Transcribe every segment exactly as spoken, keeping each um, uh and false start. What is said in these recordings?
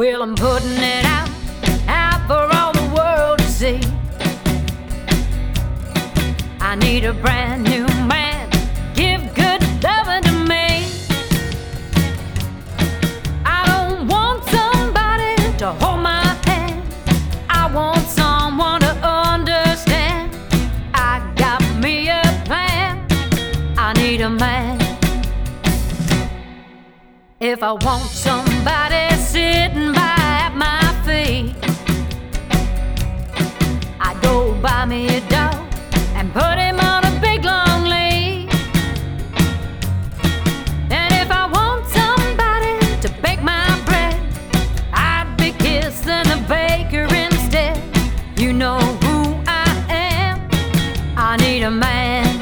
Well, I'm putting it out, out for all the world to see. I need a brand new man, give good loving to me. I don't want somebody to hold my hand, I want someone to understand. I got me a plan, I need a man. If I want somebody sitting by at my feet, I go buy me a dog and put him on a big long lead. And if I want somebody to bake my bread, I'd be kissing the baker instead. You know who I am, I need a man.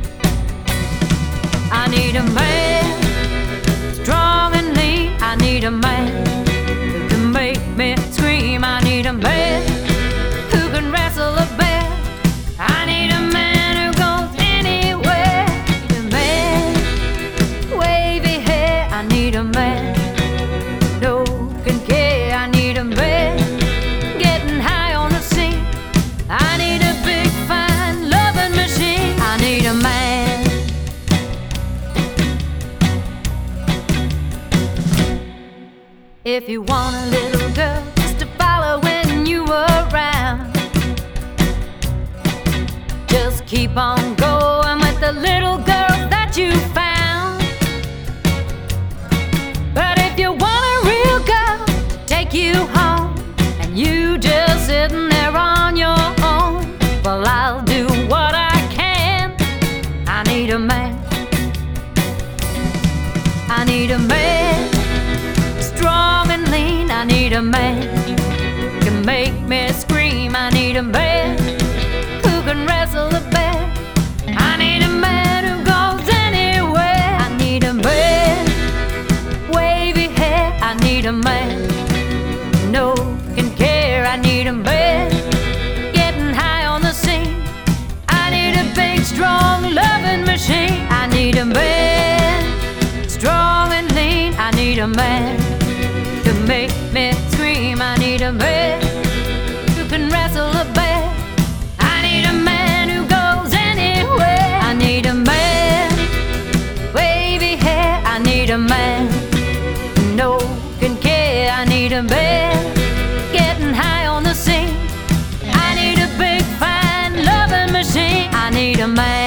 I need a man, strong and lean. I need a man who can make me scream. I need a man who can wrestle a bear. I need a man who goes anywhere. I need a man, wavy hair. I need a man, no can care. I need a man, getting high on the scene. I need a big fine loving machine. I need a man. If you want a little girl just to follow when you around, just keep on going with the little girl that you found. But if you want a real girl to take you home, and you just sitting there on your own, well, I'll do what I can. I need a man, I need a man, strong and lean. I need a man who can make me scream. I need a man who can wrestle a bear. I need a man who goes anywhere. I need a man, wavy hair. I need a man, no can care. I need a man, getting high on the scene. I need a big, strong, loving machine. I need a man, strong and lean. I need a man to make me scream. I need a man who can wrestle a bear. I need a man who goes anywhere. I need a man, wavy hair. I need a man, no can care. I need a man, getting high on the scene. I need a big fine loving machine. I need a man.